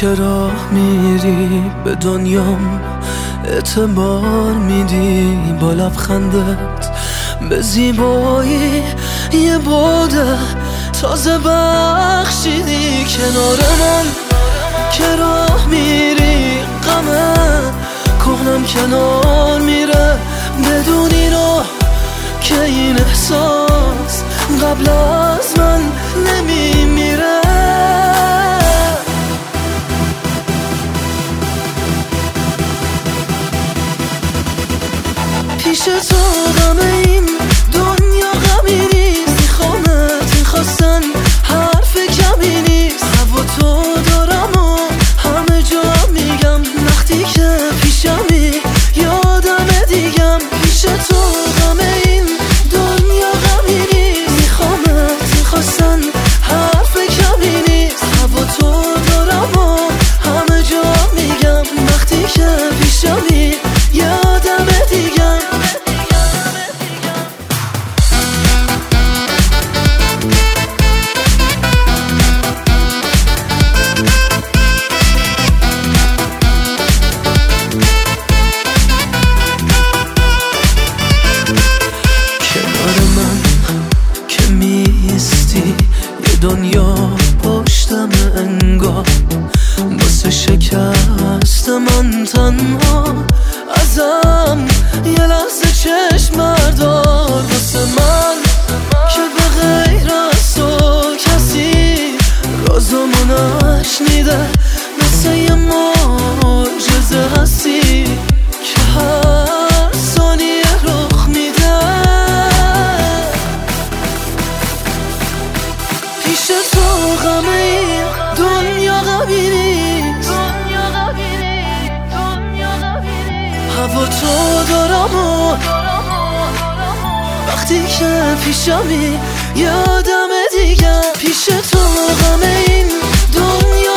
که راه میری به دنیام اعتبار میدی، با لبخندت به زیبایی یه بوده تازه بخشیدی. کنار من که راه میری غمه کهنم کنار میره، بدونی رو که این احساس قبل از من نمیمیره. پیش تو غم این دنیا غمی نیست، میخوامت میخواستن حرف کمی نیست. هوا تو دارم و همه جا میگم، وقتی که پیشمی یادم دیگم. پیش تو غم این دنیا غمی نیست، میخوامت میخواستن حرف کمی نیست. هوا تو دارم و همه جا میگم، وقتی که پیشمی یادم دیگم. دنیا پشتم انگار واسه شکست من تنها، ازم یه لحظه چشم بردار. واسه من که به غیر از تو کسی رازمو نشنیده، مثل یه معجزه هستی که هر ثانیه رخ میده. پیش تو غم این دنیا غمی نیست، هوا تو دارم و وقتی که پیشمی یادم دیگه. پیش تو غم این دنیا